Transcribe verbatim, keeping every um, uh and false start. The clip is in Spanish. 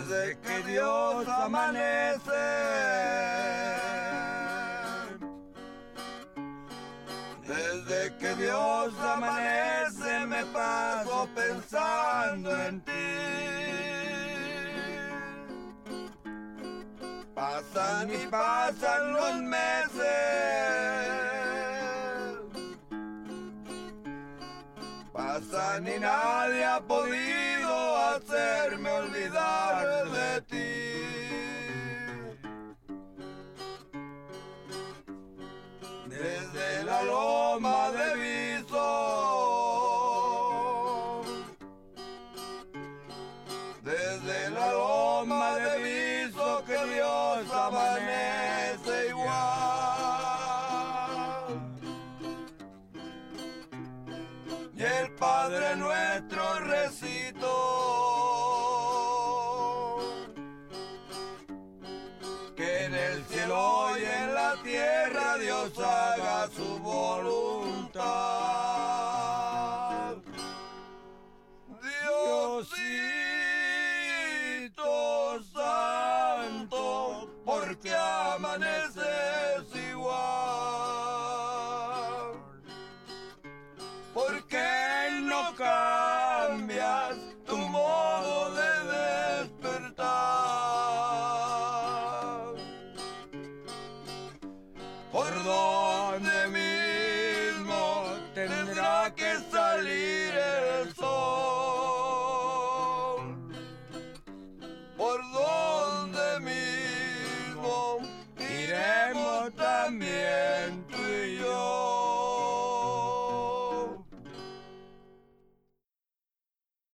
desde que Dios amanece, desde que Dios amanece me paso pensando en ti. Pasan y pasan los meses, pasan y nadie ha podido hacerme olvidar de ti. Desde la loma de Viso, desde la loma de Viso que Dios amanece igual. Y el Padre Nuestro recito, que en el cielo y en la tierra Dios haga su voluntad. Diosito Santo, porque amaneces igual. ¿Por qué no cambias tu modo de despertar? ¿Por dónde mismo tendrá que salir